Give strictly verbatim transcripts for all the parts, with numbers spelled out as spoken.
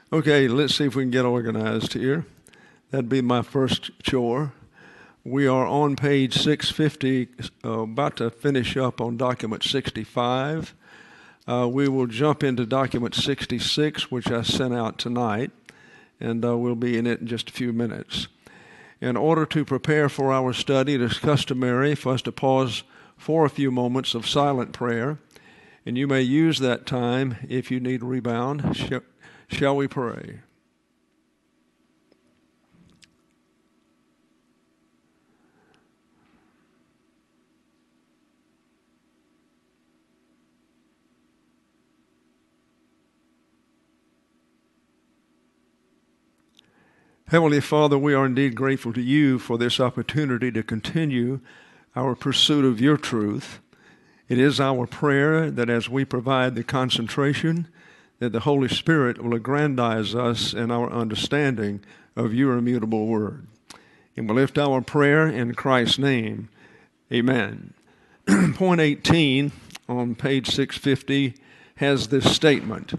Okay, let's see if we can get organized here. That'd be my first chore. We are on page six fifty, uh, about to finish up on document sixty-five. Uh, we will jump into document sixty-six, which I sent out tonight, and uh, we'll be in it in just a few minutes. In order to prepare for our study, it is customary for us to pause for a few moments of silent prayer, and you may use that time if you need a rebound. Shall, shall we pray? Heavenly Father, we are indeed grateful to you for this opportunity to continue our pursuit of your truth. It is our prayer that as we provide the concentration, that the Holy Spirit will aggrandize us in our understanding of your immutable word. And we lift our prayer in Christ's name. Amen. Point eighteen on page six fifty has this statement.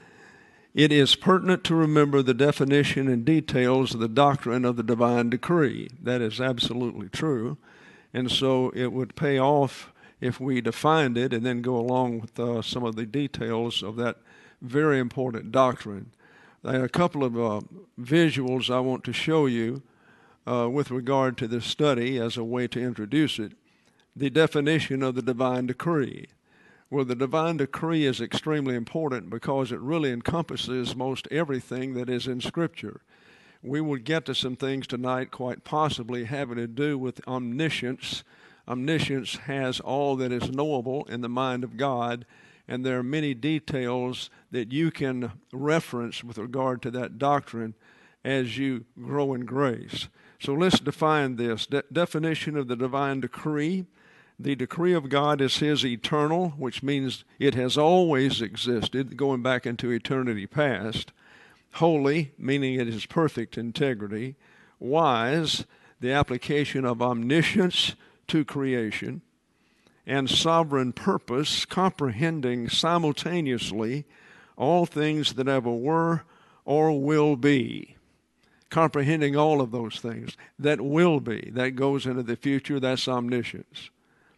It is pertinent to remember the definition and details of the doctrine of the divine decree. That is absolutely true. And so it would pay off if we defined it and then go along with uh, some of the details of that very important doctrine. There are a couple of uh, visuals I want to show you uh, with regard to this study as a way to introduce it. The definition of the divine decree. Well, the divine decree is extremely important because it really encompasses most everything that is in Scripture. We will get to some things tonight quite possibly having to do with omniscience. Omniscience has all that is knowable in the mind of God, and there are many details that you can reference with regard to that doctrine as you grow in grace. So let's define this. De- definition of the divine decree. The decree of God is his eternal, which means it has always existed, going back into eternity past. Holy, meaning it is perfect integrity. Wise, the application of omniscience to creation. And sovereign purpose, comprehending simultaneously all things that ever were or will be. Comprehending all of those things that will be. That goes into the future, that's omniscience.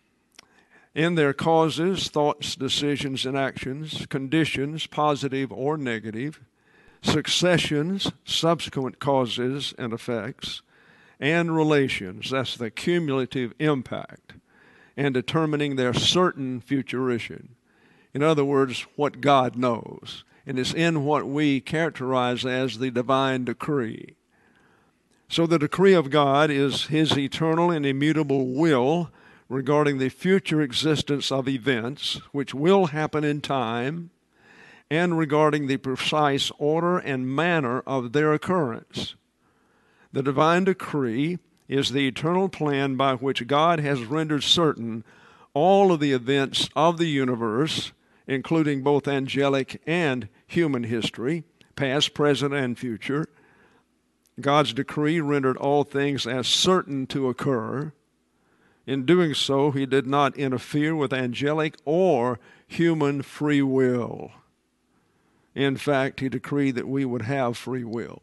In their causes, thoughts, decisions, and actions, conditions, positive or negative, successions, subsequent causes and effects, and relations, that's the cumulative impact, and determining their certain futurition. In other words, what God knows. And it's in what we characterize as the divine decree. So the decree of God is his eternal and immutable will regarding the future existence of events which will happen in time, and regarding the precise order and manner of their occurrence. The divine decree is the eternal plan by which God has rendered certain all of the events of the universe, including both angelic and human history, past, present, and future. God's decree rendered all things as certain to occur. In doing so, he did not interfere with angelic or human free will. In fact, he decreed that we would have free will.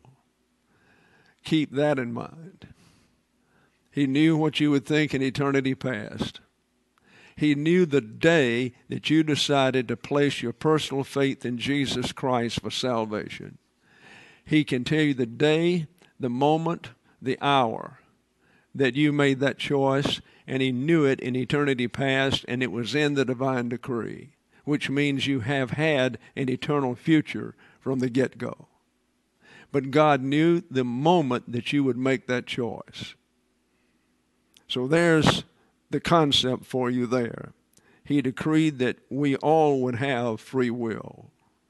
Keep that in mind. He knew what you would think in eternity past. He knew the day that you decided to place your personal faith in Jesus Christ for salvation. He can tell you the day, the moment, the hour that you made that choice, and he knew it in eternity past, and it was in the divine decree, which means you have had an eternal future from the get-go. But God knew the moment that you would make that choice. So there's the concept for you there. He decreed that we all would have free will.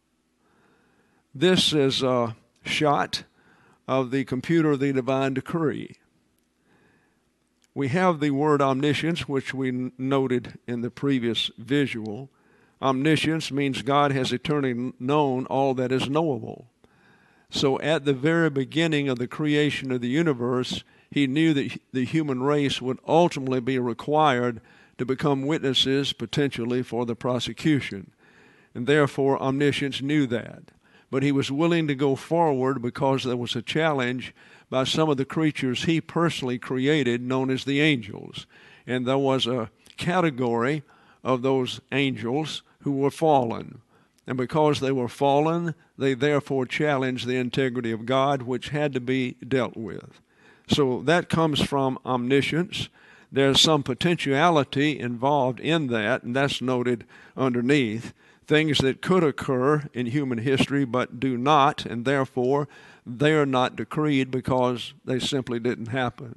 This is a shot of the computer of the divine decree. We have the word omniscience, which we noted in the previous visual. Omniscience means God has eternally known all that is knowable. So at the very beginning of the creation of the universe, he knew that the human race would ultimately be required to become witnesses potentially for the prosecution. And therefore, omniscience knew that. but he was willing to go forward because there was a challenge by some of the creatures he personally created, known as the angels. And there was a category of those angels who were fallen. And because they were fallen, they therefore challenged the integrity of God, which had to be dealt with. So that comes from omniscience. There's some potentiality involved in that, and that's noted underneath. Things that could occur in human history but do not, and therefore they are not decreed because they simply didn't happen.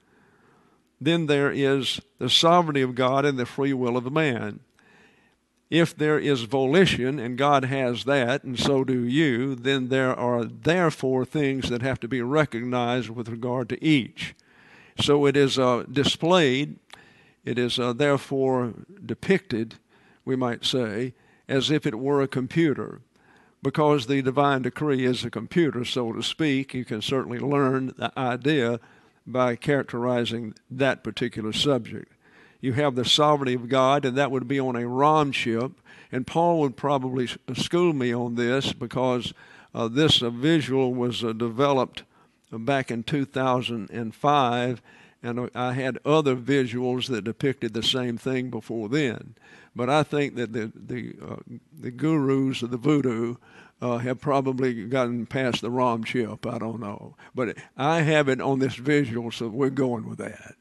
Then there is the sovereignty of God and the free will of man. If there is volition, and God has that, and so do you, then there are therefore things that have to be recognized with regard to each. So it is uh, displayed, it is uh, therefore depicted, we might say, as if it were a computer. Because the divine decree is a computer, so to speak, you can certainly learn the idea by characterizing that particular subject. You have the sovereignty of God, and that would be on a ROM chip. And Paul would probably school me on this because uh, this uh, visual was uh, developed back in two thousand five, and I had other visuals that depicted the same thing before then. But I think that the the, uh, the gurus of the voodoo uh, have probably gotten past the ROM chip. I don't know. But I have it on this visual, so we're going with that.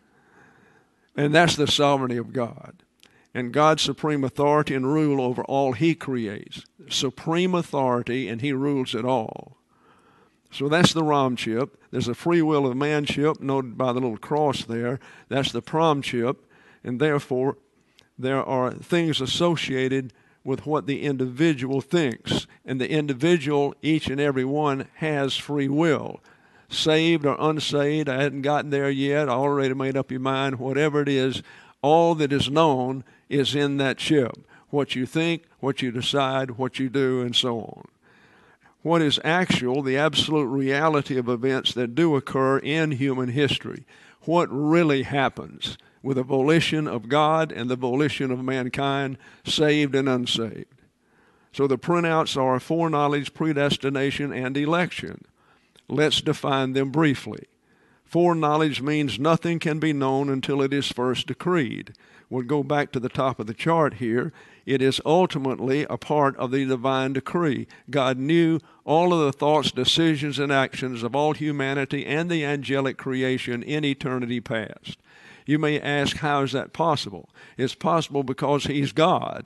And that's the sovereignty of God. And God's supreme authority and rule over all he creates. Supreme authority, and he rules it all. So that's the ROM chip. There's a free will of man chip, noted by the little cross there. That's the PROM chip. And therefore, there are things associated with what the individual thinks. And the individual, each and every one, has free will. Saved or unsaved, I hadn't gotten there yet. I already made up your mind. Whatever it is, all that is known is in that chip. What you think, what you decide, what you do, and so on. What is actual, the absolute reality of events that do occur in human history. What really happens with the volition of God and the volition of mankind, saved and unsaved. So the printouts are foreknowledge, predestination, and election. Let's define them briefly. Foreknowledge means nothing can be known until it is first decreed. We'll go back to the top of the chart here. It is ultimately a part of the divine decree. God knew all of the thoughts, decisions, and actions of all humanity and the angelic creation in eternity past. You may ask, how is that possible? It's possible because he's God.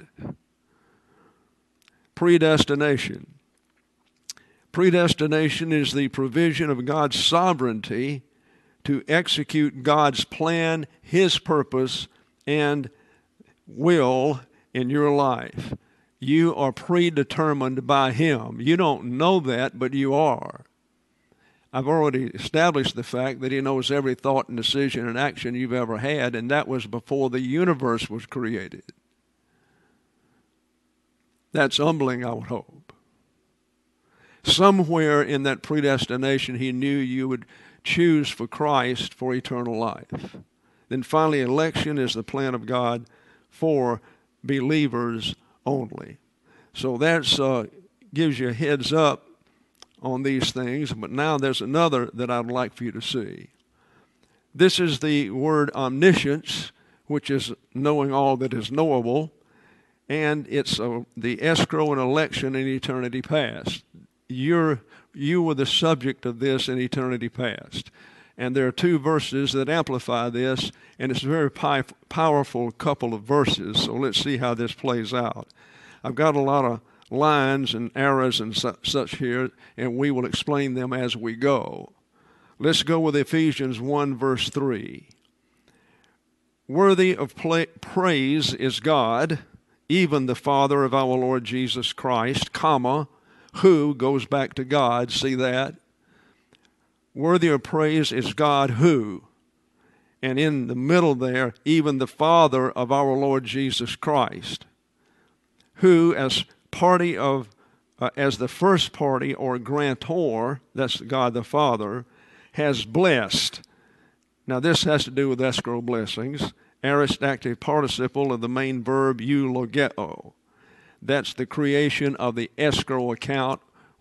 Predestination. Predestination is the provision of God's sovereignty to execute God's plan, his purpose, and will in your life. You are predetermined by him. You don't know that, but you are. I've already established the fact that he knows every thought and decision and action you've ever had, and that was before the universe was created. That's humbling, I would hope. Somewhere in that predestination, he knew you would choose for Christ for eternal life. Then finally, election is the plan of God for believers only. So that uh, gives you a heads up on these things. But now there's another that I'd like for you to see. This is the word omniscience, which is knowing all that is knowable. And it's uh, the escrow and election in eternity past. You're, you were the subject of this in eternity past. And there are two verses that amplify this, and it's a very pi- powerful couple of verses. So let's see how this plays out. I've got a lot of lines and arrows and su- such here, and we will explain them as we go. Let's go with Ephesians one, verse three. Worthy of pla- praise is God, even the Father of our Lord Jesus Christ, comma, who goes back to God. See that? Worthy of praise is God who, and in the middle there, even the Father of our Lord Jesus Christ, who as party of, uh, as the first party or grantor, that's God the Father, has blessed. Now this has to do with escrow blessings. Aorist active participle of the main verb eulogeo. That's the creation of the escrow account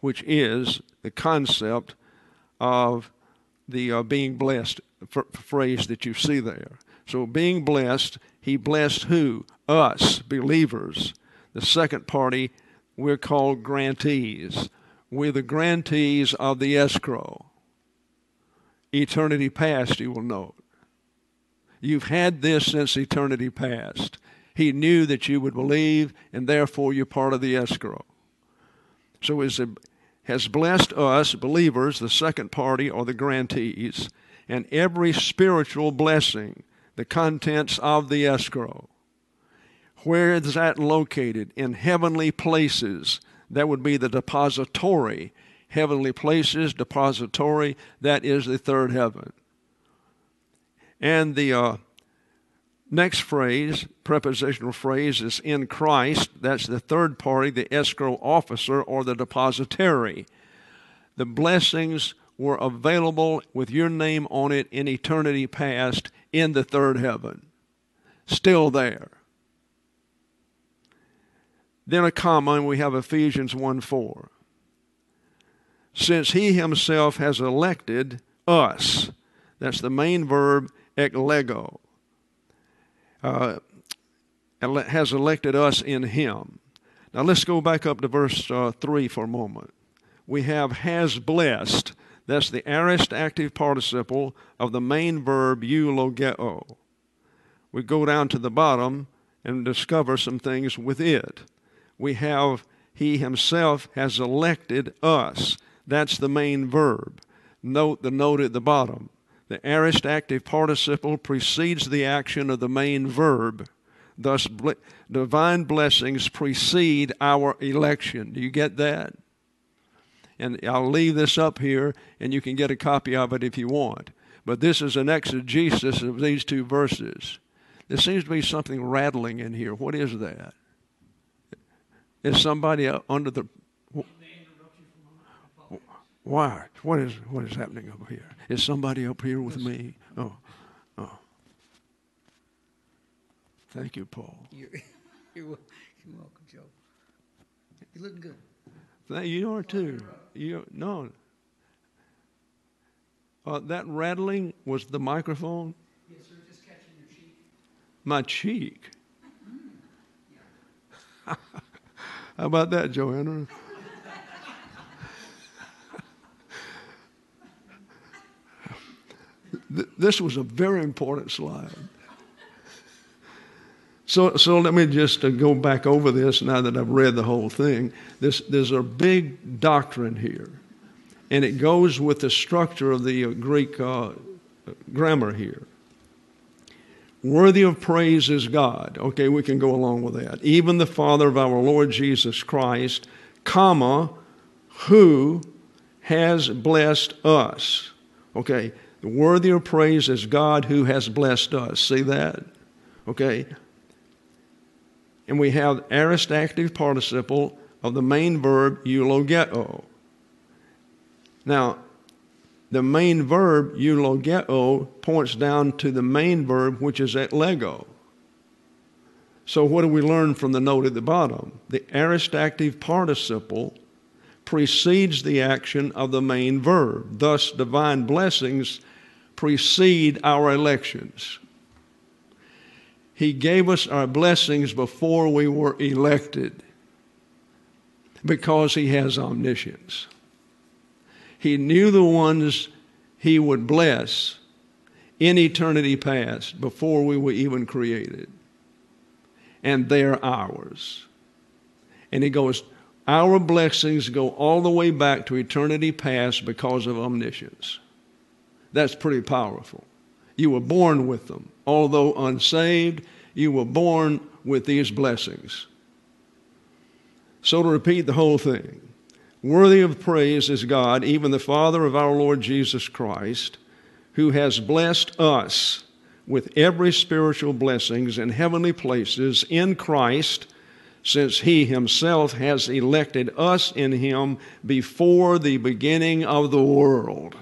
which is the concept of the uh, being blessed f- phrase that you see there. So being blessed, he blessed who? Us, believers. The second party, we're called grantees. We're the grantees of the escrow. Eternity past, you will note. You've had this since eternity past. He knew that you would believe, and therefore you're part of the escrow. So it has blessed us, believers, the second party, or the grantees, and every spiritual blessing, the contents of the escrow. Where is that located? In heavenly places. That would be the depository. Heavenly places, depository, that is the third heaven. And the uh, next phrase, prepositional phrase, is in Christ. That's the third party, the escrow officer or the depositary. The blessings were available with your name on it in eternity past in the third heaven. Still there. Then a comma, and we have Ephesians one four. Since he himself has elected us, that's the main verb, eklego, uh, has elected us in him. Now let's go back up to verse uh, three for a moment. We have has blessed. That's the aorist active participle of the main verb eulogeo. We go down to the bottom and discover some things with it. We have he himself has elected us. That's the main verb. Note the note at the bottom. The aorist active participle precedes the action of the main verb. Thus, ble- divine blessings precede our election. Do you get that? And I'll leave this up here, and you can get a copy of it if you want. But this is an exegesis of these two verses. There seems to be something rattling in here. What is that? Is somebody under the... Why? What is what is happening over here? Is somebody up here with me? Oh, oh. Thank you, Paul. You're, you're welcome, Joe. You're looking good. Thank you. You are too. You no. Uh, that rattling was the microphone. Yes, sir. Just catching your cheek. My cheek. How about that, Joanna? This was a very important slide. So, so let me just uh, go back over this now that I've read the whole thing. This, there's a big doctrine here, and it goes with the structure of the uh, Greek uh, grammar here. Worthy of praise is God. Okay, we can go along with that. Even the Father of our Lord Jesus Christ, comma, who has blessed us. Okay. Worthy of praise is God who has blessed us. See that? Okay. And we have aorist active participle of the main verb eulogeo. Now, the main verb eulogeo points down to the main verb, which is eklego. So what do we learn from the note at the bottom? The aorist active participle precedes the action of the main verb. Thus, divine blessings precede our elections. He gave us our blessings before we were elected because he has omniscience. He knew the ones he would bless in eternity past before we were even created. And they're ours. And he goes, our blessings go all the way back to eternity past because of omniscience. That's pretty powerful. You were born with them. Although unsaved, you were born with these blessings. So to repeat the whole thing, worthy of praise is God, even the Father of our Lord Jesus Christ, who has blessed us with every spiritual blessings in heavenly places in Christ, since he himself has elected us in him before the beginning of the world.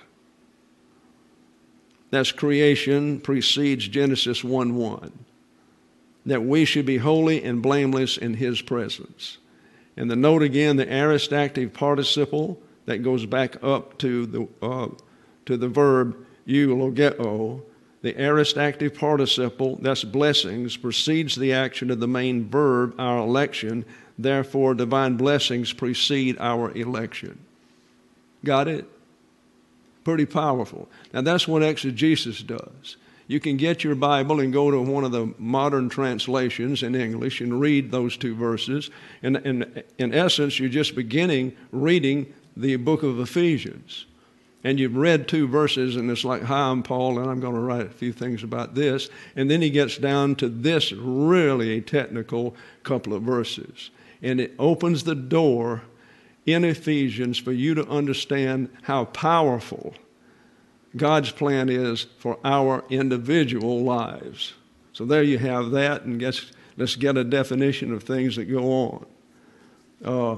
That's creation precedes Genesis one one. That we should be holy and blameless in his presence. And the note again, the aorist active participle that goes back up to the uh, to the verb eulogeo. The aorist active participle, that's blessings, precedes the action of the main verb, our election. Therefore, divine blessings precede our election. Got it? Pretty powerful. Now, that's what exegesis does. You can get your Bible and go to one of the modern translations in English and read those two verses. And, and in essence, you're just beginning reading the book of Ephesians. And you've read two verses, and it's like, hi, I'm Paul, and I'm going to write a few things about this. And then he gets down to this really technical couple of verses. And it opens the door in Ephesians for you to understand how powerful God's plan is for our individual lives. So there you have that, and guess, let's get a definition of things that go on. Uh,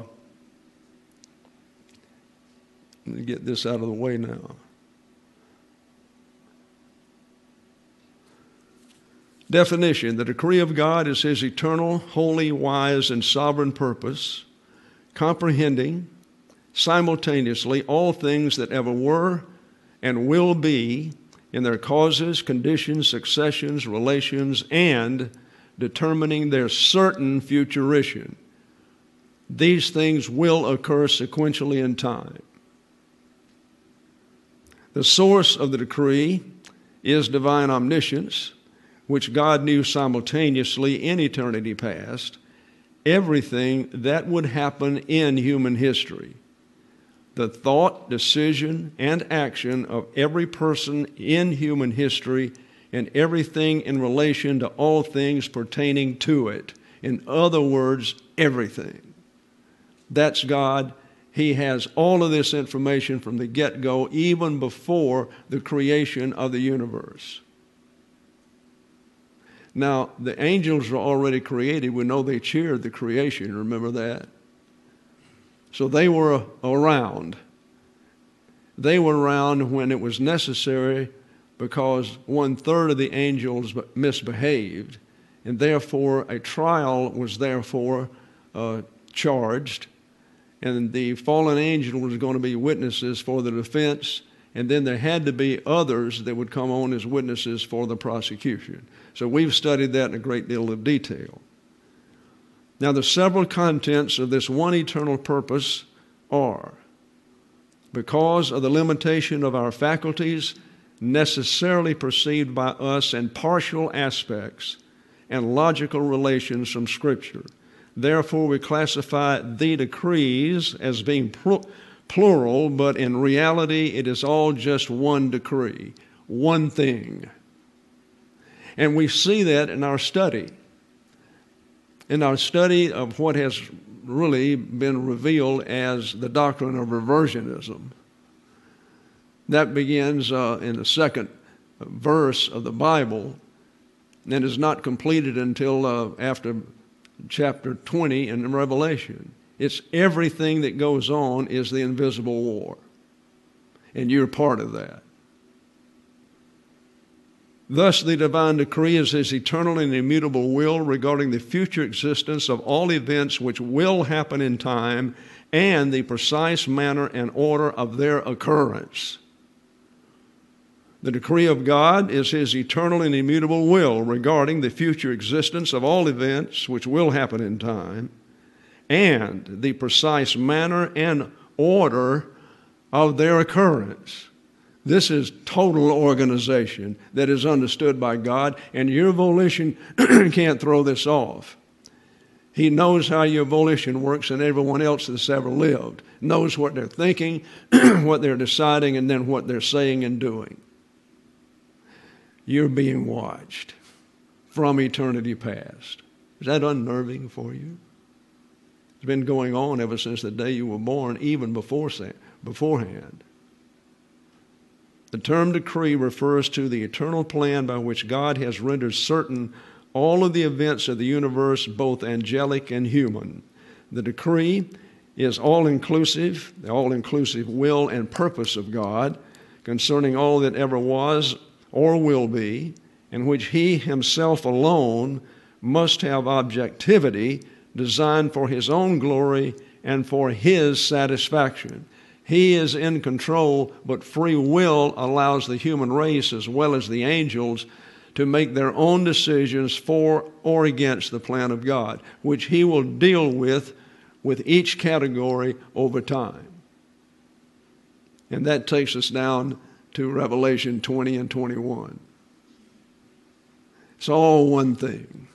let me get this out of the way now. Definition: the decree of God is His eternal, holy, wise, and sovereign purpose, comprehending simultaneously all things that ever were and will be in their causes, conditions, successions, relations, and determining their certain futuration. These things will occur sequentially in time. The source of the decree is divine omniscience, which God knew simultaneously in eternity past, everything that would happen in human history. The thought, decision, and action of every person in human history and everything in relation to all things pertaining to it. In other words, everything. That's God. He has all of this information from the get-go, even before the creation of the universe. Now, the angels were already created. We know they cheered the creation. Remember that? So they were around. They were around when it was necessary because one-third of the angels misbehaved, and therefore a trial was therefore uh, charged, and the fallen angel was going to be witnesses for the defense, and then there had to be others that would come on as witnesses for the prosecution. So we've studied that in a great deal of detail. Now, the several contents of this one eternal purpose are: because of the limitation of our faculties, necessarily perceived by us in partial aspects and logical relations from Scripture. Therefore, we classify the decrees as being plural, but in reality, it is all just one decree, one thing. And we see that in our study. In our study of what has really been revealed as the doctrine of reversionism. That begins uh, in the second verse of the Bible and is not completed until uh, after chapter twenty in Revelation. It's everything that goes on is the invisible war. And you're part of that. Thus, the divine decree is His eternal and immutable will regarding the future existence of all events which will happen in time and the precise manner and order of their occurrence. The decree of God is His eternal and immutable will regarding the future existence of all events which will happen in time and the precise manner and order of their occurrence. This is total organization that is understood by God, and your volition can't throw this off. He knows how your volition works, and everyone else that's ever lived knows what they're thinking, what they're deciding, and then what they're saying and doing. You're being watched from eternity past. Is that unnerving for you? It's been going on ever since the day you were born, even before, beforehand. The term decree refers to the eternal plan by which God has rendered certain all of the events of the universe, both angelic and human. The decree is all-inclusive, the all-inclusive will and purpose of God concerning all that ever was or will be, in which He Himself alone must have objectivity, designed for his own glory and for his satisfaction. He is in control, but free will allows the human race as well as the angels to make their own decisions for or against the plan of God, which he will deal with with each category over time. And that takes us down to Revelation twenty and twenty-one. It's all one thing.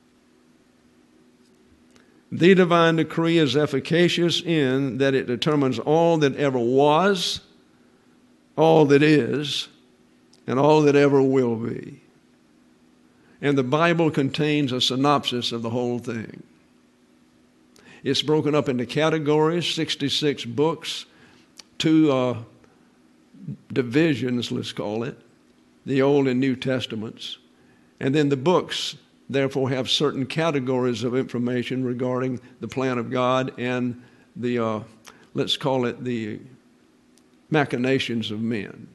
The divine decree is efficacious in that it determines all that ever was, all that is, and all that ever will be. And the Bible contains a synopsis of the whole thing. It's broken up into categories, sixty-six books, two uh, divisions, let's call it, the Old and New Testaments. And then the books, therefore, have certain categories of information regarding the plan of God and the, uh, let's call it, the machinations of men.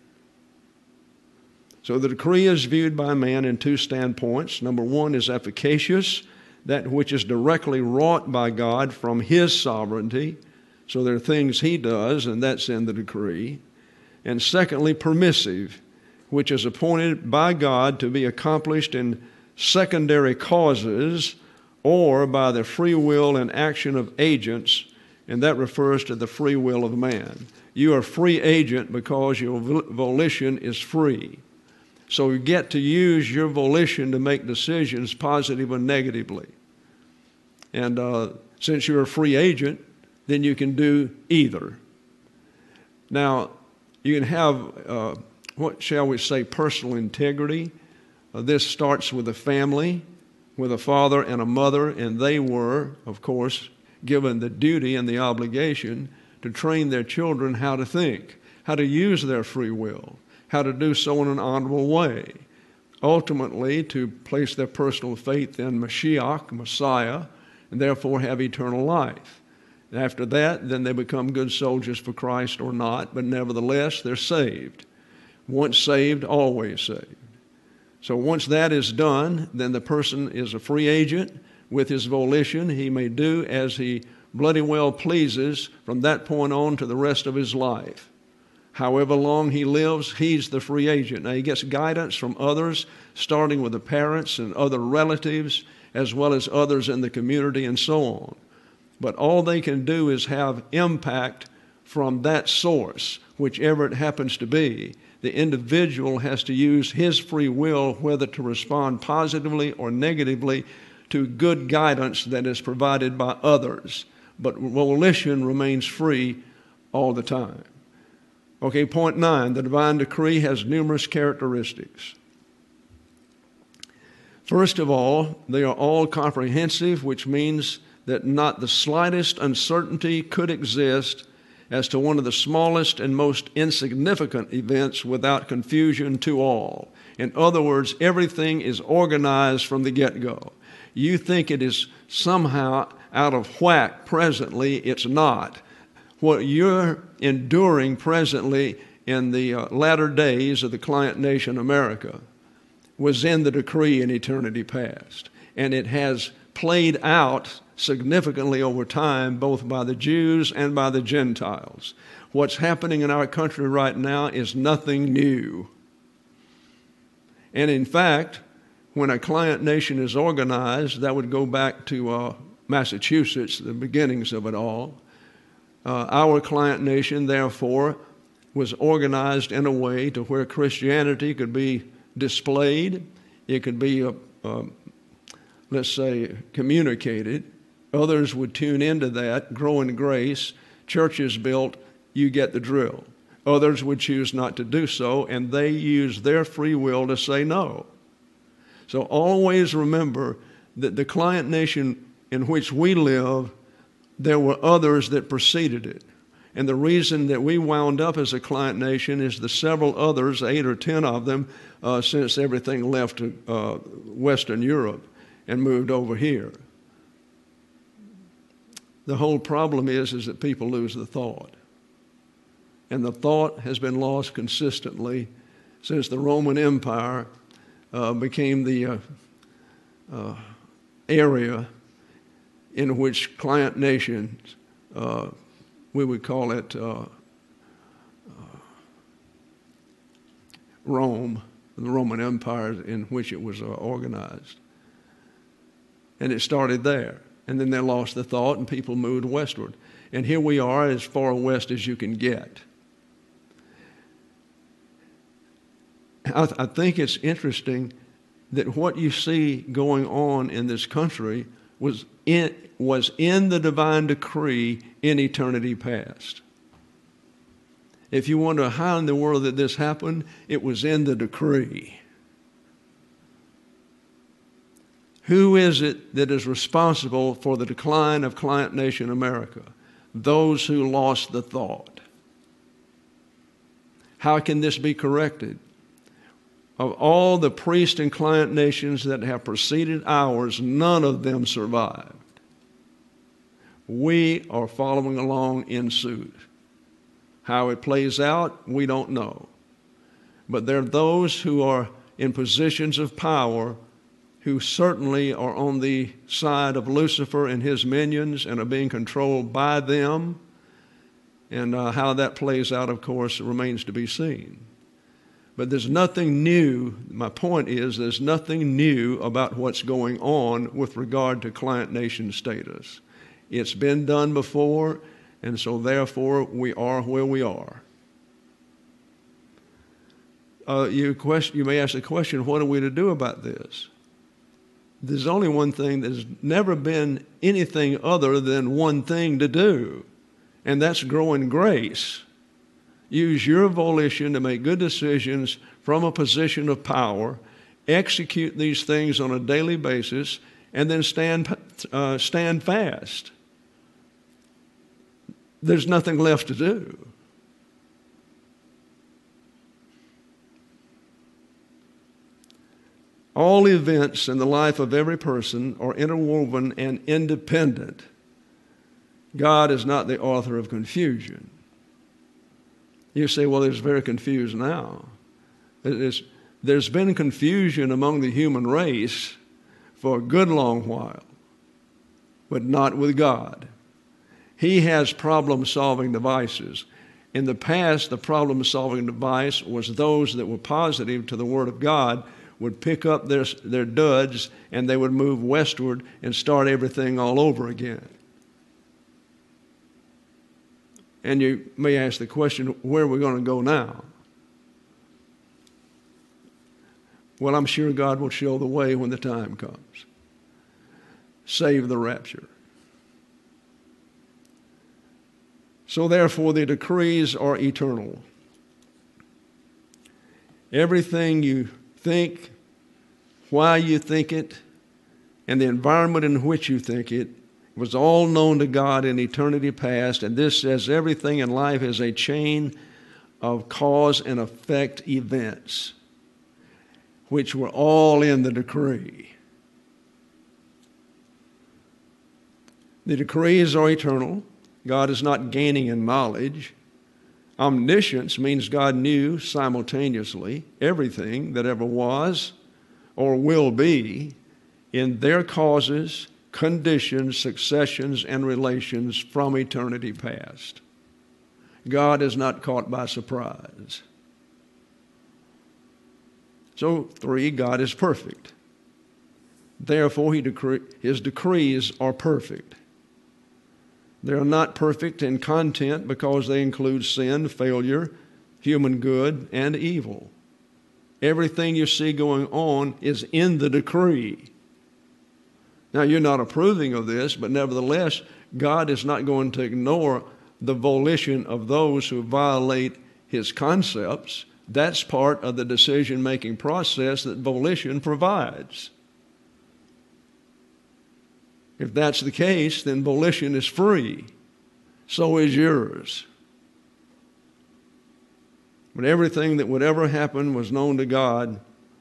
So the decree is viewed by man in two standpoints. Number one is efficacious, that which is directly wrought by God from his sovereignty. So there are things he does, and that's in the decree. And secondly, permissive, which is appointed by God to be accomplished in secondary causes or by the free will and action of agents, and that refers to the free will of man. You are a free agent because your volition is free. So you get to use your volition to make decisions positive or negatively. And uh, since you're a free agent, then you can do either. Now, you can have, uh, what shall we say, personal integrity. Uh, this starts with a family, with a father and a mother, and they were, of course, given the duty and the obligation to train their children how to think, how to use their free will, how to do so in an honorable way, ultimately to place their personal faith in Mashiach, Messiah, and therefore have eternal life. And after that, then they become good soldiers for Christ or not, but nevertheless, they're saved. Once saved, always saved. So once that is done, then the person is a free agent. With his volition, he may do as he bloody well pleases from that point on to the rest of his life. However long he lives, he's the free agent. Now, he gets guidance from others, starting with the parents and other relatives, as well as others in the community and so on. But all they can do is have impact from that source, whichever it happens to be. The individual has to use his free will, whether to respond positively or negatively to good guidance that is provided by others. But volition remains free all the time. Okay, point nine, the divine decree has numerous characteristics. First of all, they are all comprehensive, which means that not the slightest uncertainty could exist as to one of the smallest and most insignificant events without confusion to all. In other words, everything is organized from the get-go. You think it is somehow out of whack presently, it's not. What you're enduring presently in the uh, latter days of the client nation America was in the decree in eternity past. And it has played out significantly over time, both by the Jews and by the Gentiles. What's happening in our country right now is nothing new. And in fact, when a client nation is organized, that would go back to uh, Massachusetts, the beginnings of it all. Uh, our client nation, therefore, was organized in a way to where Christianity could be displayed. It could be, uh, uh, let's say, communicated. Others would tune into that, grow in grace. Churches built, you get the drill. Others would choose not to do so, and they use their free will to say no. So always remember that the client nation in which we live, there were others that preceded it. And the reason that we wound up as a client nation is the several others, eight or ten of them, uh, since everything left uh, Western Europe and moved over here. The whole problem is, is that people lose the thought. And the thought has been lost consistently since the Roman Empire uh, became the uh, uh, area in which client nations, uh, we would call it uh, uh, Rome, the Roman Empire in which it was uh, organized. And it started there. And then they lost the thought and people moved westward. And here we are as far west as you can get. I, th- I think it's interesting that what you see going on in this country was in, was in the divine decree in eternity past. If you wonder how in the world that this happened, it was in the decree. Who is it that is responsible for the decline of client nation America? Those who lost the thought. How can this be corrected? Of all the priest and client nations that have preceded ours, none of them survived. We are following along in suit. How it plays out, we don't know. But there are those who are in positions of power who certainly are on the side of Lucifer and his minions and are being controlled by them. And uh, how that plays out, of course, remains to be seen. But there's nothing new. My point is there's nothing new about what's going on with regard to client nation status. It's been done before, and so therefore we are where we are. Uh, you, question, you may ask the question, what are we to do about this? There's only one thing. There's never been anything other than one thing to do, and that's grow in grace. Use your volition to make good decisions from a position of power, execute these things on a daily basis, and then stand, uh, stand fast. There's nothing left to do. All events in the life of every person are interwoven and independent. God is not the author of confusion. You say, well, it's very confused now. It's, there's been confusion among the human race for a good long while, but not with God. He has problem-solving devices. In the past, the problem-solving device was those that were positive to the Word of God would pick up their, their duds and they would move westward and start everything all over again. And you may ask the question, where are we going to go now? Well, I'm sure God will show the way when the time comes. Save the rapture. So therefore, the decrees are eternal. Everything you think, why you think it, and the environment in which you think it was all known to God in eternity past, and this says everything in life is a chain of cause and effect events, which were all in the decree. The decrees are eternal. God is not gaining in knowledge. Omniscience means God knew simultaneously everything that ever was or will be in their causes, conditions, successions, and relations from eternity past. God is not caught by surprise. So, three, God is perfect. Therefore, he decree, his decrees are perfect. They are not perfect in content because they include sin, failure, human good, and evil. Everything you see going on is in the decree. Now, you're not approving of this, but nevertheless, God is not going to ignore the volition of those who violate his concepts. That's part of the decision-making process that volition provides. If that's the case, then volition is free. So is yours. But everything that would ever happen was known to God.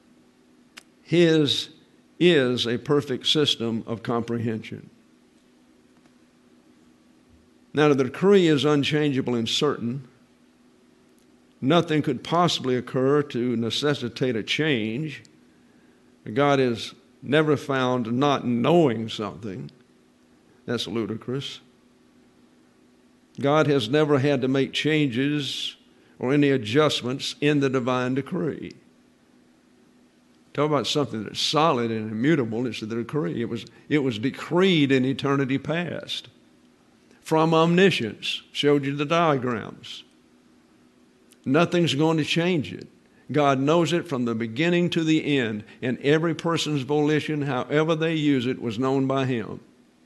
His is a perfect system of comprehension. Now, the decree is unchangeable and certain. Nothing could possibly occur to necessitate a change. God is never found not knowing something. That's ludicrous. God has never had to make changes or any adjustments in the divine decree. Talk about something that's solid and immutable. It's the decree. It was, it was decreed in eternity past. From omniscience. Showed you the diagrams. Nothing's going to change it. God knows it from the beginning to the end, and every person's volition, however they use it, was known by Him.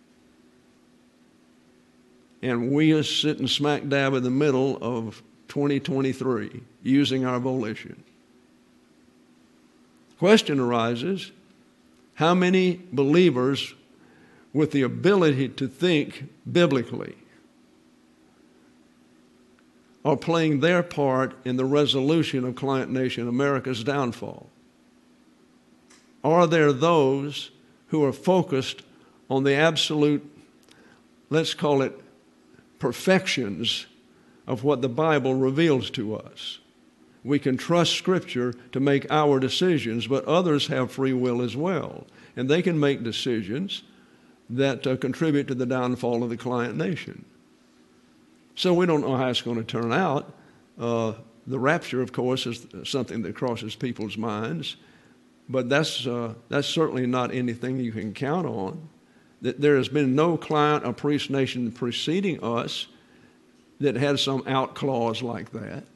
And we are sitting smack dab in the middle of twenty twenty-three, using our volition. Question arises, how many believers with the ability to think biblically are playing their part in the resolution of Client Nation America's downfall? Are there those who are focused on the absolute, let's call it, perfections of what the Bible reveals to us? We can trust Scripture to make our decisions, but others have free will as well, and they can make decisions that uh, contribute to the downfall of the Client Nation. So we don't know how it's going to turn out. Uh, the rapture, of course, is something that crosses people's minds, but that's uh, that's certainly not anything you can count on. That there has been no client or priest nation preceding us that had some out clause like that.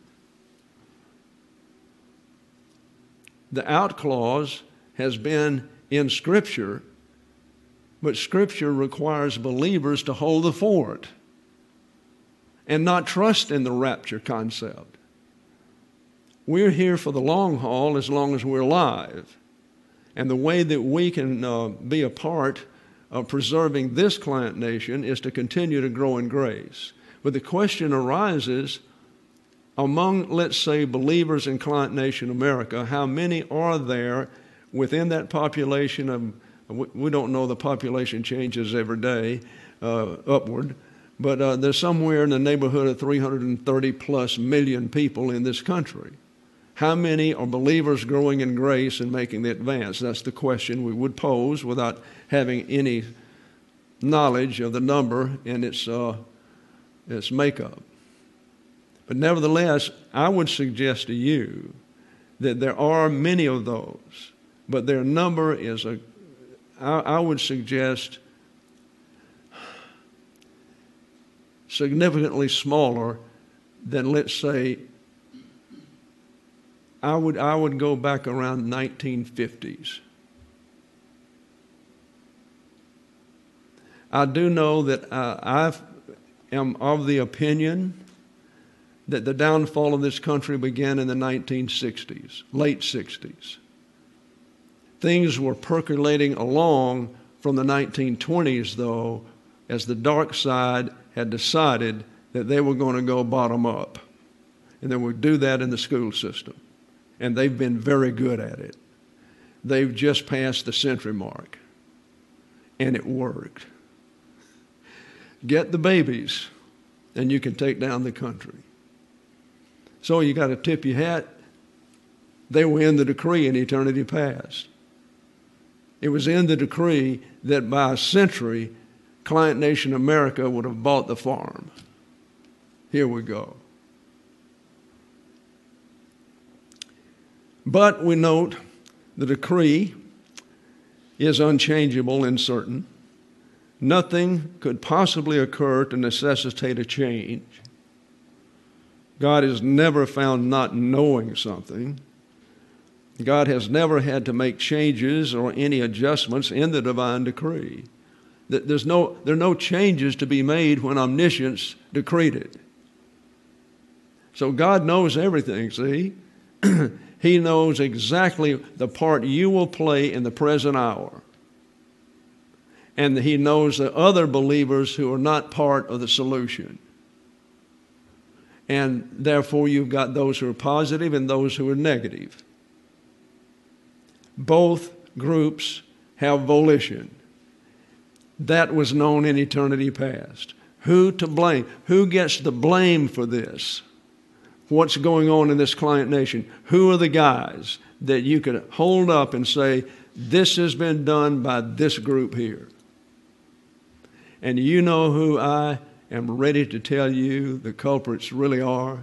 The out clause has been in Scripture, but Scripture requires believers to hold the fort and not trust in the rapture concept. We're here for the long haul as long as we're alive. And the way that we can uh, be a part of preserving this Client Nation is to continue to grow in grace. But the question arises, among, let's say, believers in Client Nation America, how many are there within that population of, we don't know, the population changes every day uh, upward, but uh, there's somewhere in the neighborhood of three hundred thirty plus million people in this country. How many are believers growing in grace and making the advance? That's the question we would pose without having any knowledge of the number and its, uh, its makeup. But nevertheless, I would suggest to you that there are many of those, but their number is, a, I, I would suggest, significantly smaller than, let's say, I would, I would go back around nineteen fifties. I do know that uh, I am of the opinion that the downfall of this country began in the nineteen sixties, late sixties. Things were percolating along from the nineteen twenties, though, as the dark side had decided that they were going to go bottom up. And they would do that in the school system. And they've been very good at it. They've just passed the century mark. And it worked. Get the babies, and you can take down the country. So you got to tip your hat. They were in the decree in eternity past. It was in the decree that by a century, Client Nation America would have bought the farm. Here we go. But we note the decree is unchangeable and certain. Nothing could possibly occur to necessitate a change. God is never found not knowing something. God has never had to make changes or any adjustments in the divine decree. There's no, there are no changes to be made when omniscience decreed it. So God knows everything, see? He knows exactly the part you will play in the present hour. And He knows the other believers who are not part of the solution. And therefore you've got those who are positive and those who are negative. Both groups have volition. That was known in eternity past. Who to blame? Who gets the blame for this? What's going on in this Client Nation? Who are the guys that you could hold up and say, this has been done by this group here? And you know who I am ready to tell you the culprits really are?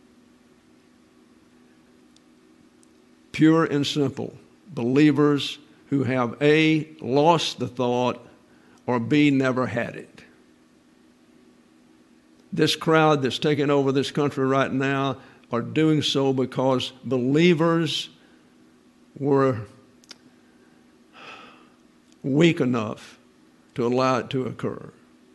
Pure and simple believers who have A, lost the thought, or B, never had it. This crowd that's taking over this country right now are doing so because believers were weak enough to allow it to occur.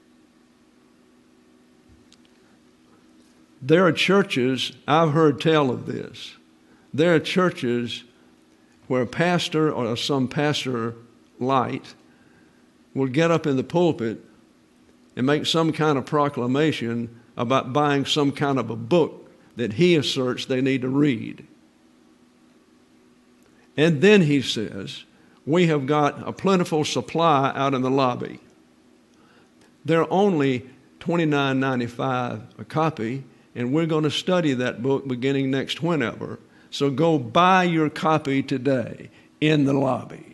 There are churches, I've heard tell of this, there are churches where a pastor or some pastor light will get up in the pulpit and make some kind of proclamation about buying some kind of a book that he asserts they need to read. And then he says, we have got a plentiful supply out in the lobby. They're only twenty-nine ninety-five a copy, and we're going to study that book beginning next whenever. So go buy your copy today in the lobby.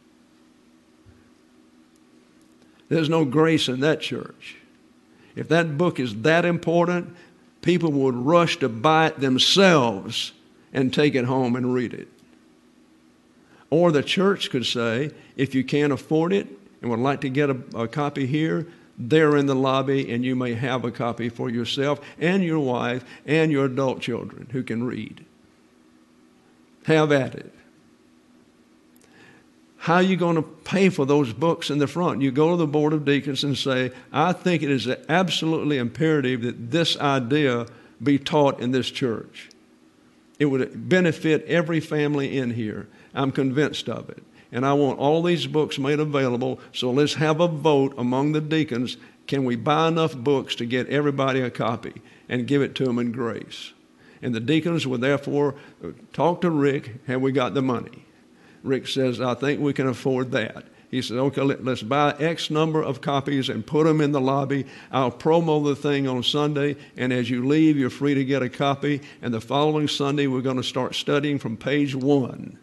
There's no grace in that church. If that book is that important, people would rush to buy it themselves and take it home and read it. Or the church could say, if you can't afford it and would like to get a, a copy here, they're in the lobby and you may have a copy for yourself and your wife and your adult children who can read. Have at it. How are you going to pay for those books in the front? You go to the Board of Deacons and say, I think it is absolutely imperative that this idea be taught in this church. It would benefit every family in here. I'm convinced of it. And I want all these books made available, so let's have a vote among the deacons. Can we buy enough books to get everybody a copy and give it to them in grace? And the deacons would therefore talk to Rick, have we got the money? Rick says, I think we can afford that. He says, okay, let's buy X number of copies and put them in the lobby. I'll promo the thing on Sunday, and as you leave, you're free to get a copy. And the following Sunday, we're going to start studying from page one.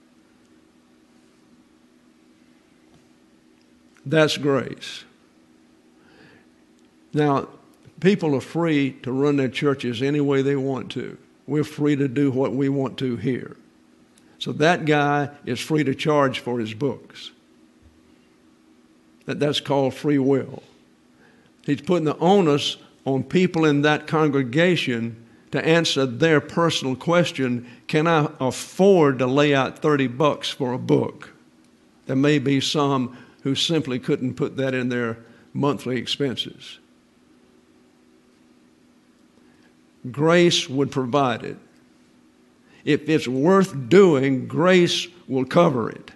That's grace. Now, people are free to run their churches any way they want to. We're free to do what we want to here. So that guy is free to charge for his books. That, that's called free will. He's putting the onus on people in that congregation to answer their personal question, can I afford to lay out thirty bucks for a book? There may be some who simply couldn't put that in their monthly expenses. Grace would provide it. If it's worth doing, grace will cover it.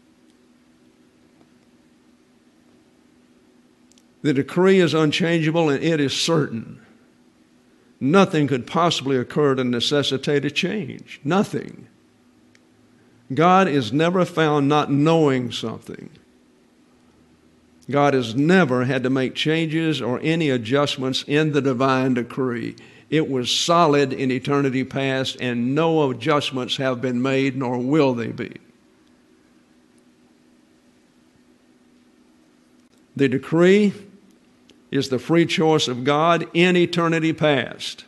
The decree is unchangeable and it is certain. Nothing could possibly occur to necessitate a change. Nothing. God is never found not knowing something. God has never had to make changes or any adjustments in the divine decree. It was solid in eternity past, and no adjustments have been made, nor will they be. The decree is the free choice of God in eternity past.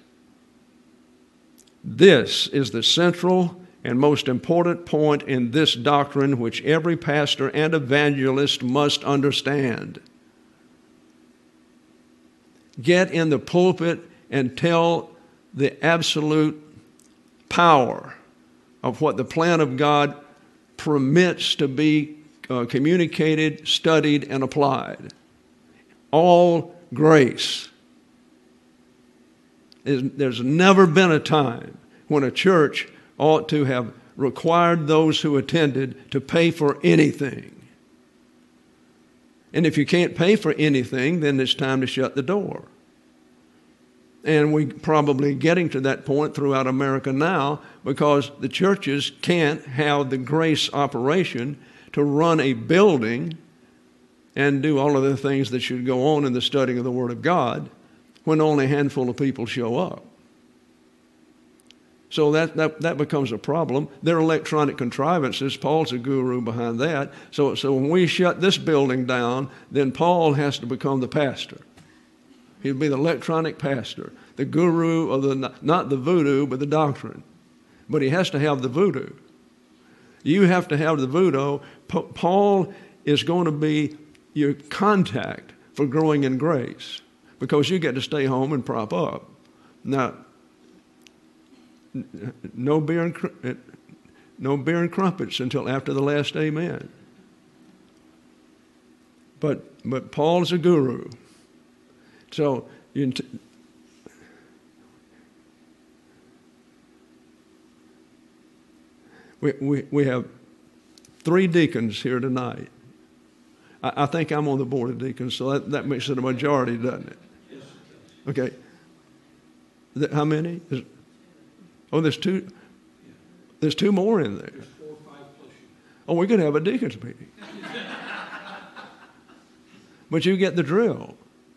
This is the central and most important point in this doctrine which every pastor and evangelist must understand. Get in the pulpit and tell the absolute power of what the plan of God permits to be uh, communicated, studied, and applied. All grace. There's, there's never been a time when a church ought to have required those who attended to pay for anything. And if you can't pay for anything, then it's time to shut the door. And we're probably getting to that point throughout America now because the churches can't have the grace operation to run a building and do all of the things that should go on in the studying of the Word of God when only a handful of people show up. So that, that, that becomes a problem. They're electronic contrivances. Paul's a guru behind that. So, so when we shut this building down, then Paul has to become the pastor. He'll be the electronic pastor, the guru of the, not the voodoo, but the doctrine. But he has to have the voodoo. You have to have the voodoo. Pa- Paul is going to be your contact for growing in grace because you get to stay home and prop up. Now, no beer and no beer and crumpets until after the last amen. But but Paul's a guru, so you. T- we we we have three deacons here tonight. I, I think I'm on the board of deacons, so that, that makes it a majority, doesn't it? Yes. Okay. The, how many? Is, Oh, there's two. There's two more in there. Four, five plus you. Oh, we could have a deacons meeting. But you get the drill.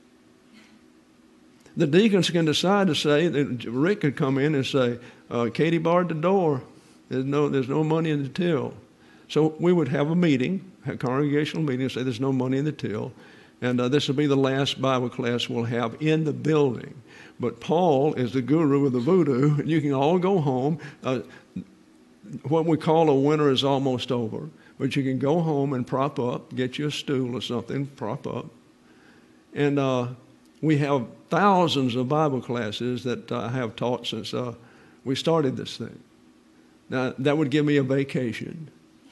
The deacons can decide to say that Rick could come in and say, uh, "Katie barred the door. There's no, there's no money in the till." So we would have a meeting, a congregational meeting, and say, "There's no money in the till," and uh, this will be the last Bible class we'll have in the building. But Paul is the guru of the voodoo, and you can all go home. Uh, what we call a winter is almost over, but you can go home and prop up, get you a stool or something, prop up. And uh, we have thousands of Bible classes that I have taught since uh, we started this thing. Now, that would give me a vacation.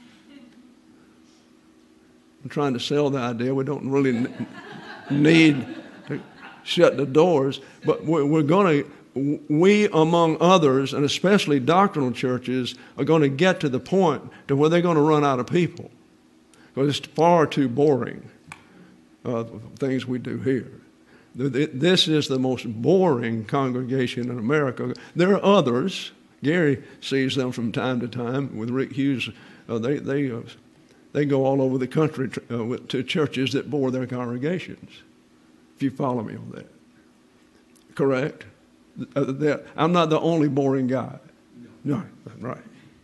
I'm trying to sell the idea. We don't really n- need to shut the doors, but we're, we're going to, we among others, and especially doctrinal churches, are going to get to the point to where they're going to run out of people because it's far too boring, uh, things we do here. This is the most boring congregation in America. There are others. Gary sees them from time to time with Rick Hughes. Uh, they they uh, they go all over the country to, uh, to churches that bore their congregations. If you follow me on that, correct? Uh, I'm not the only boring guy. No, no, right.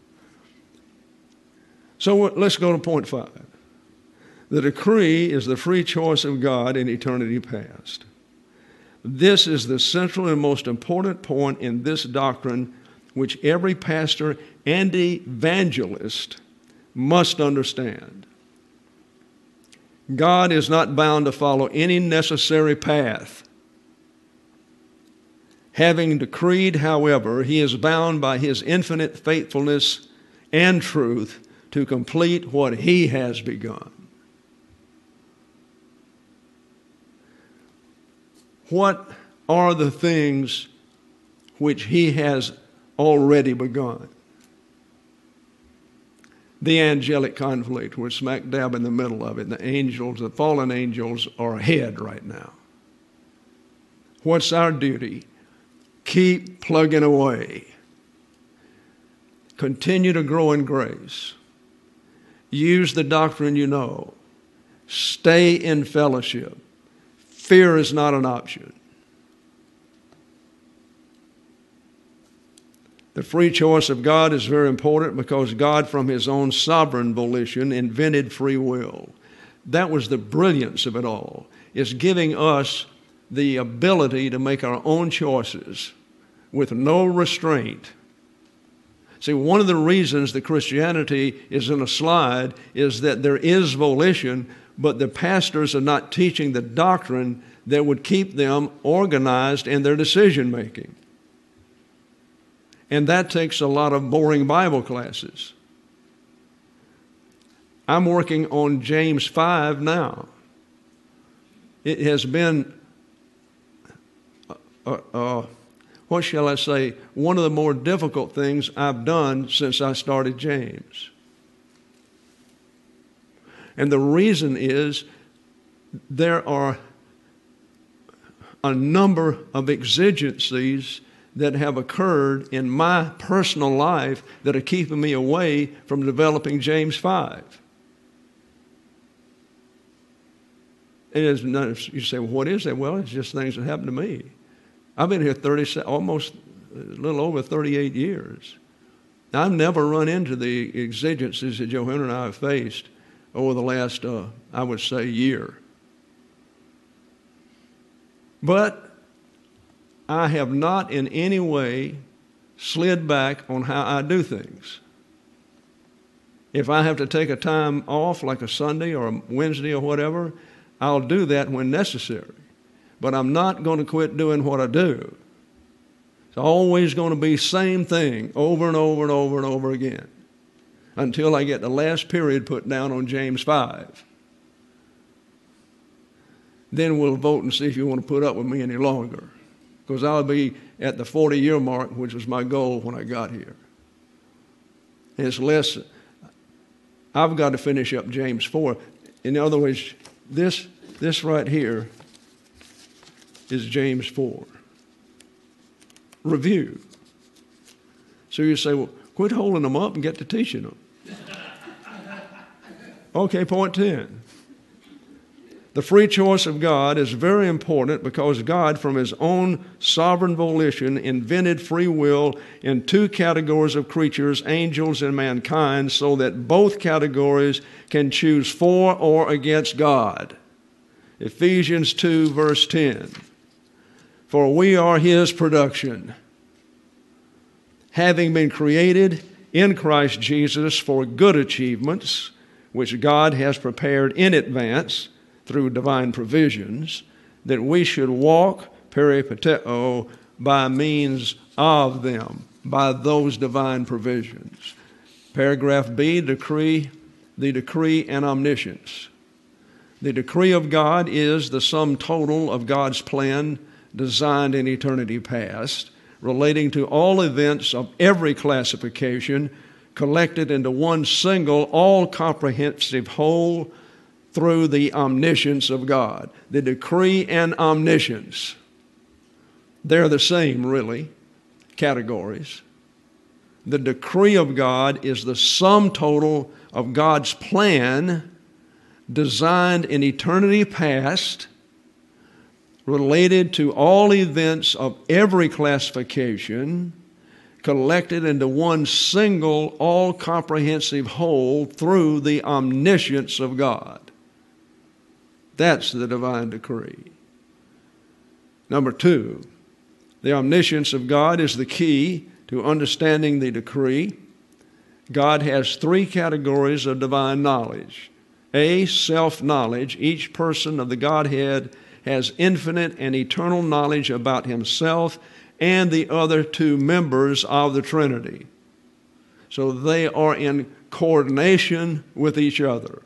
So let's go to point five. The decree is the free choice of God in eternity past. This is the central and most important point in this doctrine, which every pastor and evangelist must understand. God is not bound to follow any necessary path. Having decreed, however, he is bound by his infinite faithfulness and truth to complete what he has begun. What are the things which he has already begun? The angelic conflict, we're smack dab in the middle of it. The angels, the fallen angels, are ahead right now. What's our duty? Keep plugging away. Continue to grow in grace. Use the doctrine you know. Stay in fellowship. Fear is not an option. The free choice of God is very important because God, from his own sovereign volition, invented free will. That was the brilliance of it all, is giving us the ability to make our own choices with no restraint. See, one of the reasons that Christianity is in a slide is that there is volition, but the pastors are not teaching the doctrine that would keep them organized in their decision making. And that takes a lot of boring Bible classes. I'm working on James five now. It has been, uh, uh, what shall I say, one of the more difficult things I've done since I started James. And the reason is there are a number of exigencies that have occurred in my personal life that are keeping me away from developing James five. It is not, you say, well, what is that? Well, it's just things that happen to me. I've been here thirty, almost a little over thirty-eight years. I've never run into the exigencies that Johanna and I have faced over the last, uh, I would say, year. But I have not in any way slid back on how I do things. If I have to take a time off, like a Sunday or a Wednesday or whatever, I'll do that when necessary. But I'm not going to quit doing what I do. It's always going to be the same thing over and over and over and over again until I get the last period put down on James five. Then we'll vote and see if you want to put up with me any longer, because I'll be at the forty-year mark, which was my goal when I got here. And it's less, I've got to finish up James four. In other words, this, this right here is James four. Review. So you say, well, quit holding them up and get to teaching them. Okay, point ten. The free choice of God is very important because God, from his own sovereign volition, invented free will in two categories of creatures, angels and mankind, so that both categories can choose for or against God. Ephesians two, verse ten. For we are his production, having been created in Christ Jesus for good achievements, which God has prepared in advance through divine provisions, that we should walk peripateo by means of them, by those divine provisions. Paragraph B, decree, the decree and omniscience. The decree of God is the sum total of God's plan designed in eternity past, relating to all events of every classification, collected into one single, all-comprehensive whole through the omniscience of God. The decree and omniscience, they're the same, really, categories. The decree of God is the sum total of God's plan designed in eternity past, related to all events of every classification, collected into one single, all-comprehensive whole through the omniscience of God. That's the divine decree. Number two, the omniscience of God is the key to understanding the decree. God has three categories of divine knowledge. A, self-knowledge. Each person of the Godhead has infinite and eternal knowledge about himself and the other two members of the Trinity. So they are in coordination with each other.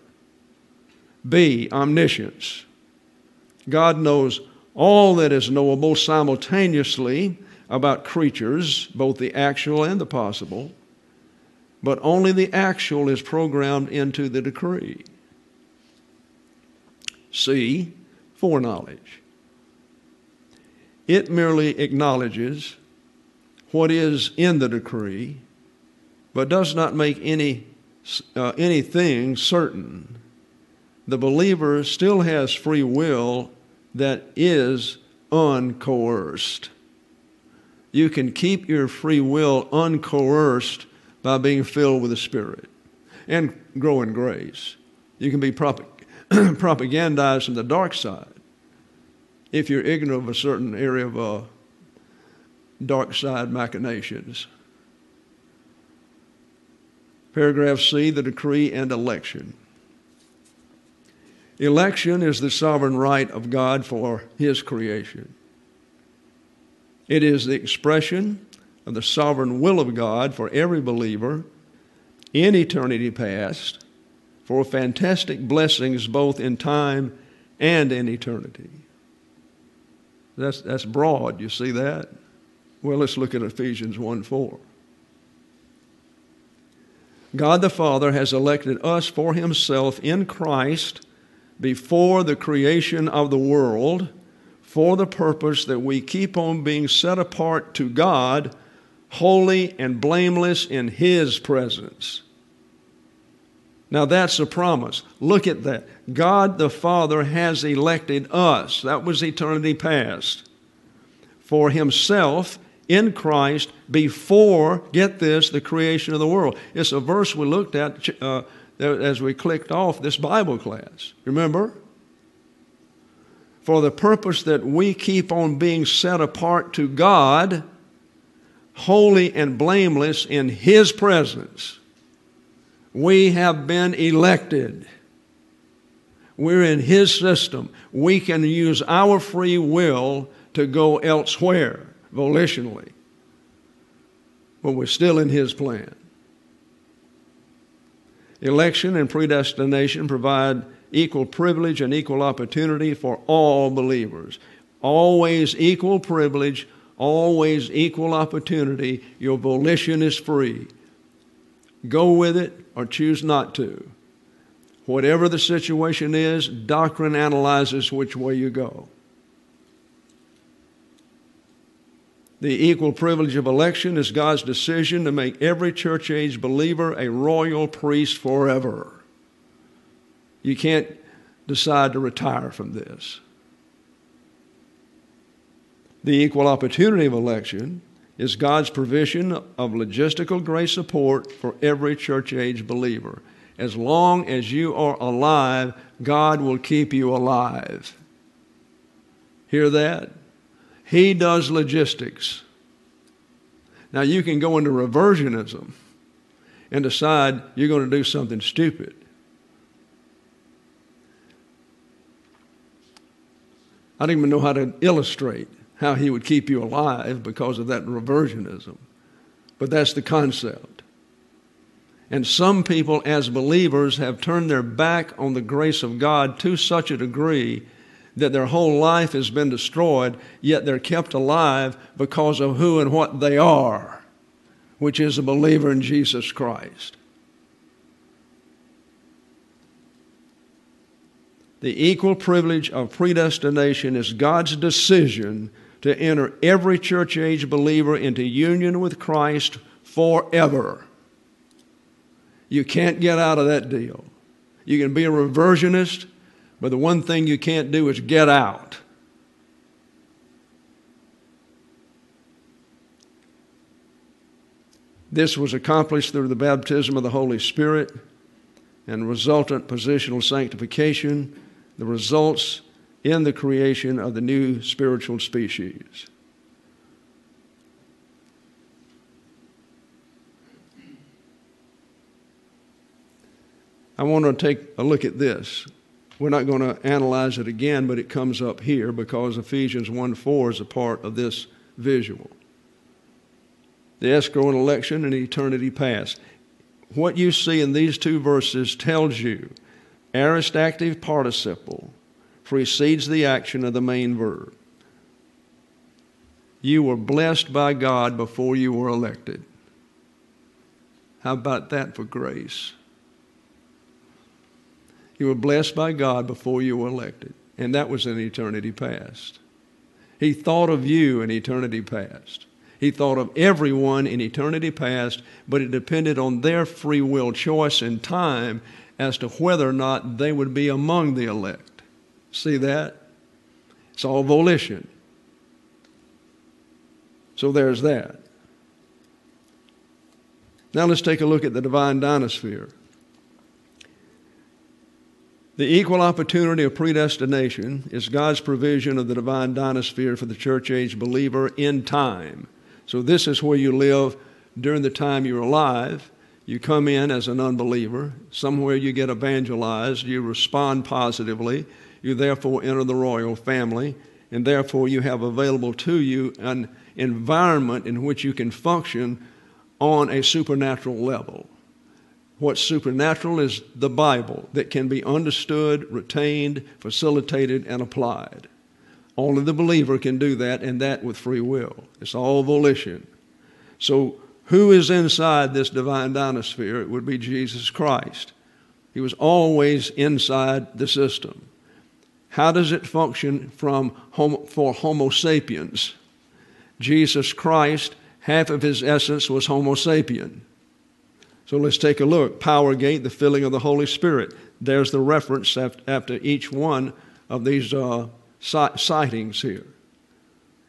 B, omniscience. God knows all that is knowable simultaneously about creatures, both the actual and the possible, but only the actual is programmed into the decree. C, foreknowledge. It merely acknowledges what is in the decree, but does not make any uh, anything certain. The believer still has free will that is uncoerced. You can keep your free will uncoerced by being filled with the Spirit and grow in grace. You can be prop- propagandized from the dark side if you're ignorant of a certain area of uh, dark side machinations. Paragraph C, the decree and election. Election is the sovereign right of God for his creation. It is the expression of the sovereign will of God for every believer in eternity past for fantastic blessings both in time and in eternity. That's, that's broad, you see that? Well, let's look at Ephesians one four. God the Father has elected us for himself in Christ before the creation of the world for the purpose that we keep on being set apart to God, holy and blameless in his presence. Now that's a promise. Look at that. God the Father has elected us. That was eternity past. For himself in Christ before, get this, the creation of the world. It's a verse we looked at uh, as we clicked off this Bible class. Remember? For the purpose that we keep on being set apart to God, holy and blameless in His presence. We have been elected. We're in His system. We can use our free will to go elsewhere, volitionally. But we're still in His plan. Election and predestination provide equal privilege and equal opportunity for all believers. Always equal privilege, always equal opportunity. Your volition is free. Go with it or choose not to. Whatever the situation is, doctrine analyzes which way you go. The equal privilege of election is God's decision to make every church-age believer a royal priest forever. You can't decide to retire from this. The equal opportunity of election is God's provision of logistical grace support for every church-age believer. As long as you are alive, God will keep you alive. Hear that? He does logistics. Now you can go into reversionism and decide you're going to do something stupid. I don't even know how to illustrate how He would keep you alive because of that reversionism. But that's the concept. And some people as believers have turned their back on the grace of God to such a degree that their whole life has been destroyed, yet they're kept alive because of who and what they are, which is a believer in Jesus Christ. The equal privilege of predestination is God's decision to enter every church-age believer into union with Christ forever. You can't get out of that deal. You can be a reversionist, but the one thing you can't do is get out. This was accomplished through the baptism of the Holy Spirit and resultant positional sanctification, the results in the creation of the new spiritual species. I want to take a look at this. We're not going to analyze it again, but it comes up here because Ephesians one four is a part of this visual. The escrow and election and eternity past. What you see in these two verses tells you aorist active participle precedes the action of the main verb. You were blessed by God before you were elected. How about that for grace? You were blessed by God before you were elected, and that was in eternity past. He thought of you in eternity past. He thought of everyone in eternity past, but it depended on their free will choice and time as to whether or not they would be among the elect. See that? It's all volition. So there's that. Now let's take a look at the divine dynasphere. The equal opportunity of predestination is God's provision of the divine dynasphere for the church-age believer in time. So this is where you live during the time you're alive. You come in as an unbeliever. Somewhere you get evangelized. You respond positively. You therefore enter the royal family. And therefore you have available to you an environment in which you can function on a supernatural level. What's supernatural is the Bible that can be understood, retained, facilitated, and applied. Only the believer can do that, and that with free will. It's all volition. So who is inside this divine dynasphere? It would be Jesus Christ. He was always inside the system. How does it function from homo, for Homo sapiens? Jesus Christ, half of his essence was Homo sapien. So let's take a look. Power gate, the filling of the Holy Spirit. There's the reference after each one of these uh, sightings here.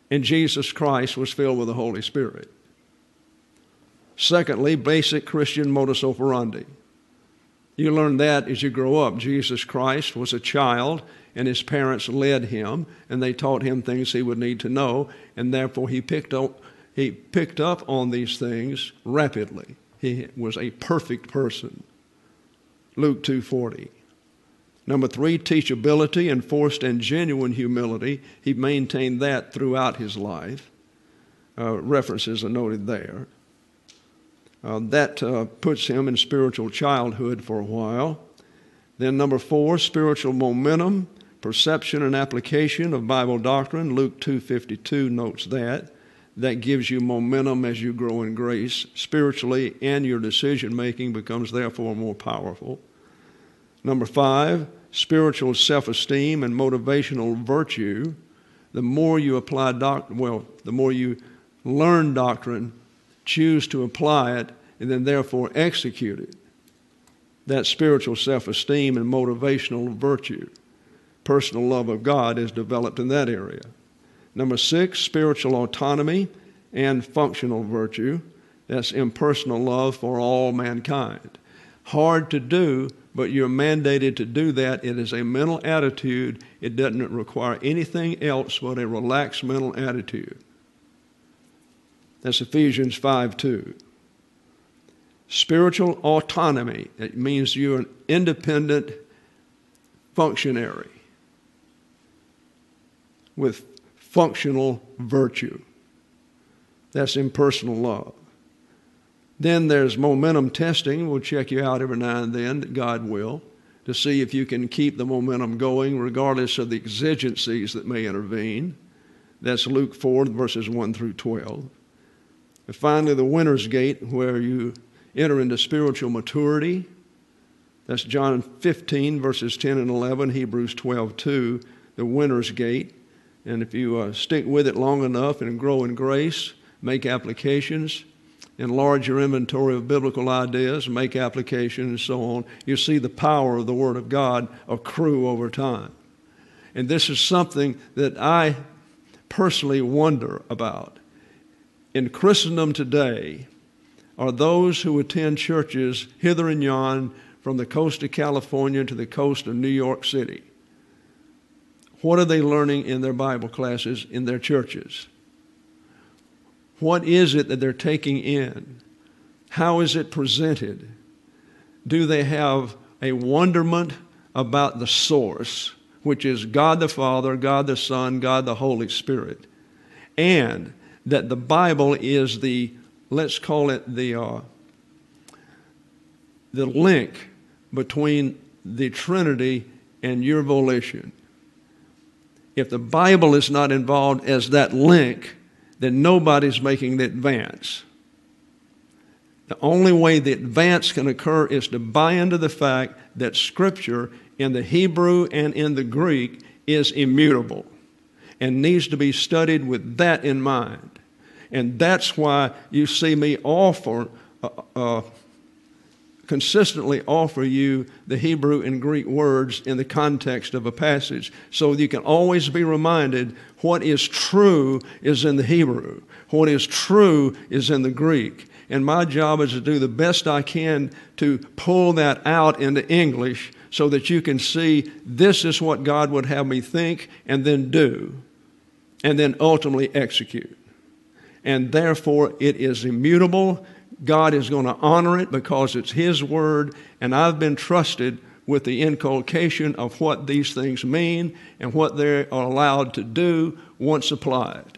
and Jesus Christ was filled with the Holy Spirit. Secondly, basic Christian modus operandi. You learn that as you grow up. Jesus Christ was a child, and his parents led him, and they taught him things he would need to know, and therefore he picked up, he picked up on these things rapidly. He was a perfect person. Luke two forty. Number three, teachability, enforced and genuine humility. He maintained that throughout his life. Uh, references are noted there. Uh, that uh, puts him in spiritual childhood for a while. Then number four, spiritual momentum, perception and application of Bible doctrine. Luke two fifty-two notes that. That gives you momentum as you grow in grace spiritually, and your decision-making becomes therefore more powerful. Number five, spiritual self-esteem and motivational virtue. The more you apply doctrine, well, the more you learn doctrine, choose to apply it, and then therefore execute it. That spiritual self-esteem and motivational virtue. Personal love of God is developed in that area. Number six, spiritual autonomy and functional virtue. That's impersonal love for all mankind. Hard to do, but you're mandated to do that. It is a mental attitude. It doesn't require anything else but a relaxed mental attitude. That's Ephesians five two. Spiritual autonomy. It means you're an independent functionary with functional virtue. That's impersonal love. Then there's momentum testing. We'll check you out every now and then, God will, to see if you can keep the momentum going regardless of the exigencies that may intervene. That's Luke four, verses one through twelve. And finally, the winner's gate, where you enter into spiritual maturity. That's John fifteen, verses ten and eleven, Hebrews twelve two, the winner's gate. And if you uh, stick with it long enough and grow in grace, make applications, enlarge your inventory of biblical ideas, make applications, and so on, you see the power of the Word of God accrue over time. And this is something that I personally wonder about. In Christendom today are those who attend churches hither and yon from the coast of California to the coast of New York City. What are they learning in their Bible classes in their churches? What is it that they're taking in? How is it presented? Do they have a wonderment about the source, which is God the Father, God the Son, God the Holy Spirit, and that the Bible is the, let's call it the, uh, the link between the Trinity and your volition? If the Bible is not involved as that link, then nobody's making the advance. The only way the advance can occur is to buy into the fact that Scripture in the Hebrew and in the Greek is immutable and needs to be studied with that in mind. And that's why you see me offer, uh, uh, consistently offer you the Hebrew and Greek words in the context of a passage, so you can always be reminded what is true is in the Hebrew, what is true is in the Greek. And my job is to do the best I can to pull that out into English so that you can see this is what God would have me think and then do, and then ultimately execute. And therefore it is immutable. God is going to honor it because it's His word, and I've been trusted with the inculcation of what these things mean and what they are allowed to do once applied.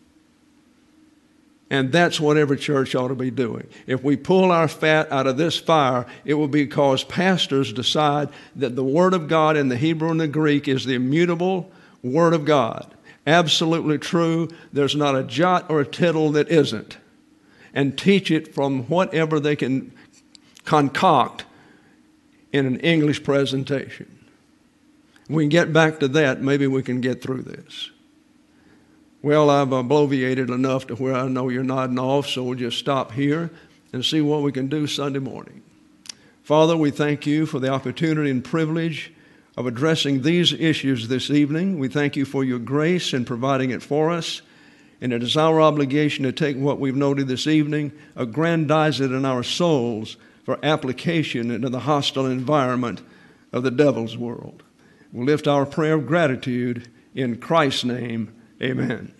And that's what every church ought to be doing. If we pull our fat out of this fire, it will be because pastors decide that the Word of God in the Hebrew and the Greek is the immutable Word of God. Absolutely true. There's not a jot or a tittle that isn't. And teach it from whatever they can concoct in an English presentation. We can get back to that. Maybe we can get through this. Well, I've bloviated enough to where I know you're nodding off, so we'll just stop here and see what we can do Sunday morning. Father, we thank you for the opportunity and privilege of addressing these issues this evening. We thank you for your grace in providing it for us. And it is our obligation to take what we've noted this evening, aggrandize it in our souls for application into the hostile environment of the devil's world. We'll lift our prayer of gratitude in Christ's name. Amen.